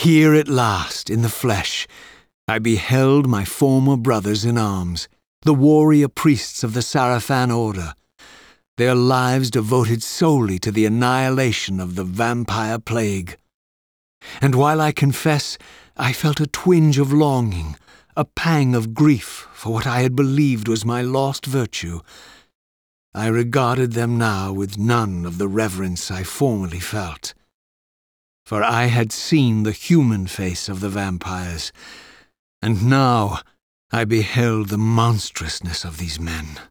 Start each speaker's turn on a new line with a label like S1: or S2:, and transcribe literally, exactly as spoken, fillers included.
S1: Here at last, in the flesh, I beheld my former brothers in arms, the warrior priests of the Sarafan Order, their lives devoted solely to the annihilation of the vampire plague. And while I confess I felt a twinge of longing, a pang of grief for what I had believed was my lost virtue, I regarded them now with none of the reverence I formerly felt. For I had seen the human face of the vampires, and now I beheld the monstrousness of these men.